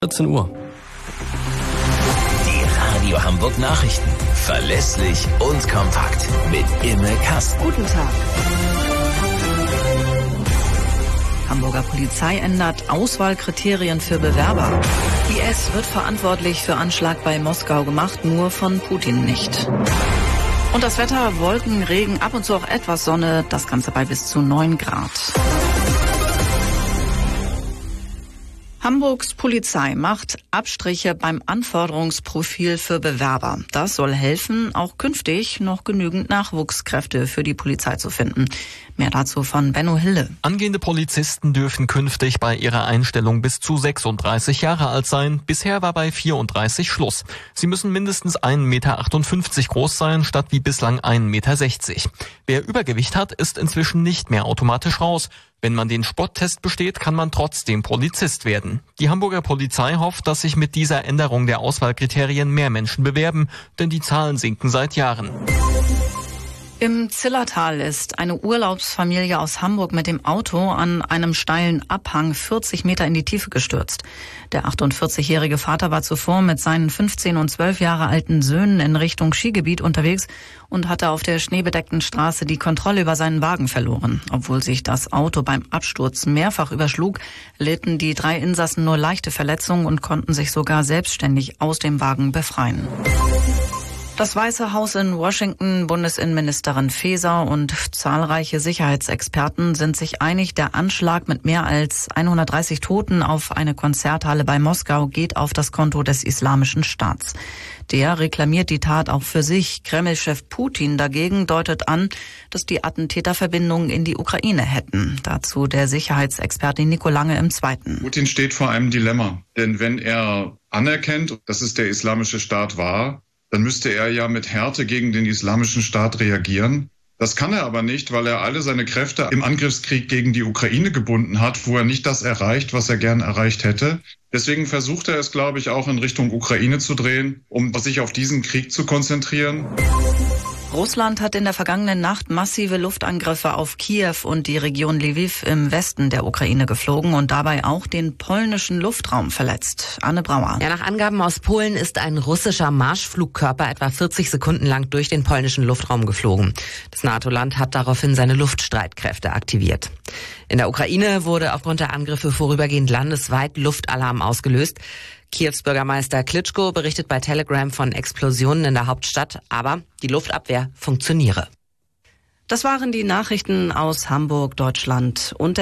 14 Uhr. Die Radio Hamburg Nachrichten. Verlässlich und kompakt. Mit Imme Kasten. Guten Tag. Hamburger Polizei ändert Auswahlkriterien für Bewerber. IS wird verantwortlich für Anschlag bei Moskau gemacht, nur von Putin nicht. Und das Wetter, Wolken, Regen, ab und zu auch etwas Sonne, das Ganze bei bis zu 9 Grad. Hamburgs Polizei macht Abstriche beim Anforderungsprofil für Bewerber. Das soll helfen, auch künftig noch genügend Nachwuchskräfte für die Polizei zu finden. Mehr dazu von Benno Hille. Angehende Polizisten dürfen künftig bei ihrer Einstellung bis zu 36 Jahre alt sein. Bisher war bei 34 Schluss. Sie müssen mindestens 1,58 Meter groß sein, statt wie bislang 1,60 Meter. Wer Übergewicht hat, ist inzwischen nicht mehr automatisch raus. Wenn man den Sporttest besteht, kann man trotzdem Polizist werden. Die Hamburger Polizei hofft, dass sich mit dieser Änderung der Auswahlkriterien mehr Menschen bewerben, denn die Zahlen sinken seit Jahren. Im Zillertal ist eine Urlaubsfamilie aus Hamburg mit dem Auto an einem steilen Abhang 40 Meter in die Tiefe gestürzt. Der 48-jährige Vater war zuvor mit seinen 15 und 12 Jahre alten Söhnen in Richtung Skigebiet unterwegs und hatte auf der schneebedeckten Straße die Kontrolle über seinen Wagen verloren. Obwohl sich das Auto beim Absturz mehrfach überschlug, litten die 3 Insassen nur leichte Verletzungen und konnten sich sogar selbstständig aus dem Wagen befreien. Das Weiße Haus in Washington, Bundesinnenministerin Faeser und zahlreiche Sicherheitsexperten sind sich einig, der Anschlag mit mehr als 130 Toten auf eine Konzerthalle bei Moskau geht auf das Konto des Islamischen Staats. Der reklamiert die Tat auch für sich. Kreml-Chef Putin dagegen deutet an, dass die Attentäter Verbindungen in die Ukraine hätten. Dazu der Sicherheitsexperte Nico Lange im Zweiten. Putin steht vor einem Dilemma. Denn wenn er anerkennt, dass es der Islamische Staat war, dann müsste er ja mit Härte gegen den Islamischen Staat reagieren. Das kann er aber nicht, weil er alle seine Kräfte im Angriffskrieg gegen die Ukraine gebunden hat, wo er nicht das erreicht, was er gern erreicht hätte. Deswegen versucht er es, glaube ich, auch in Richtung Ukraine zu drehen, um sich auf diesen Krieg zu konzentrieren. Russland hat in der vergangenen Nacht massive Luftangriffe auf Kiew und die Region Lviv im Westen der Ukraine geflogen und dabei auch den polnischen Luftraum verletzt. Anne Brauer. Ja, nach Angaben aus Polen ist ein russischer Marschflugkörper etwa 40 Sekunden lang durch den polnischen Luftraum geflogen. Das NATO-Land hat daraufhin seine Luftstreitkräfte aktiviert. In der Ukraine wurde aufgrund der Angriffe vorübergehend landesweit Luftalarm ausgelöst. Kiews Bürgermeister Klitschko berichtet bei Telegram von Explosionen in der Hauptstadt, aber die Luftabwehr funktioniere. Das waren die Nachrichten aus Hamburg, Deutschland und der